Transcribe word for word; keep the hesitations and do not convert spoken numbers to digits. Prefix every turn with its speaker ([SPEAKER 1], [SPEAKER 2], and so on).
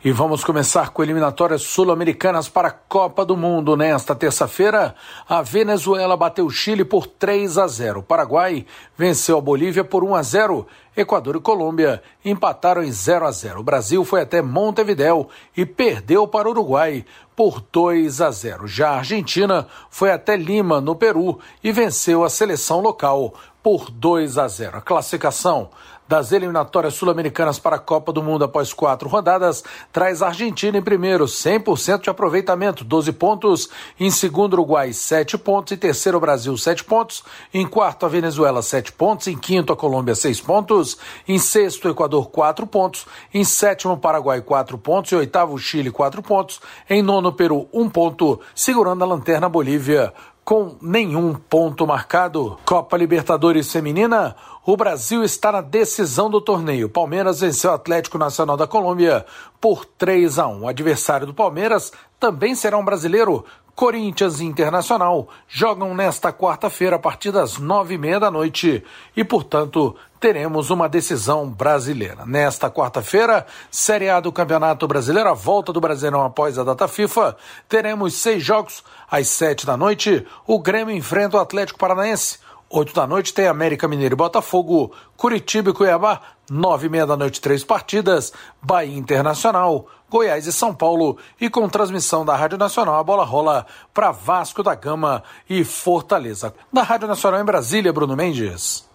[SPEAKER 1] E vamos começar com eliminatórias sul-americanas para a Copa do Mundo. Nesta terça-feira, a Venezuela bateu o Chile por três a zero. O Paraguai venceu a Bolívia por um a zero. Equador e Colômbia empataram em zero a zero. O Brasil foi até Montevidéu e perdeu para o Uruguai por dois a zero. Já a Argentina foi até Lima, no Peru, e venceu a seleção local por dois a zero. A classificação das eliminatórias sul-americanas para a Copa do Mundo após quatro rodadas traz a Argentina em primeiro, cem por cento de aproveitamento, doze pontos. Em segundo, Uruguai, sete pontos. Em terceiro, Brasil, sete pontos. Em quarto, a Venezuela, sete pontos. Em quinto, a Colômbia, seis pontos. Em sexto, Equador, quatro pontos. Em sétimo, Paraguai, quatro pontos. Em oitavo, Chile, quatro pontos. Em nono, Peru, um ponto. Segurando a lanterna, Bolívia, com nenhum ponto marcado. Copa Libertadores Feminina, o Brasil está na decisão do torneio. Palmeiras venceu o Atlético Nacional da Colômbia por três a um. O adversário do Palmeiras também será um brasileiro. Corinthians e Internacional jogam nesta quarta-feira a partir das nove e meia da noite e, portanto, teremos uma decisão brasileira. Nesta quarta-feira, Série A do Campeonato Brasileiro, a volta do Brasileirão após a data FIFA, teremos seis jogos. Às sete da noite, o Grêmio enfrenta o Atlético Paranaense. Oito da noite tem América Mineiro e Botafogo, Curitiba e Cuiabá. Nove e meia da noite, três partidas, Bahia Internacional, Goiás e São Paulo. E com transmissão da Rádio Nacional, a bola rola para Vasco da Gama e Fortaleza. Da Rádio Nacional em Brasília, Bruno Mendes.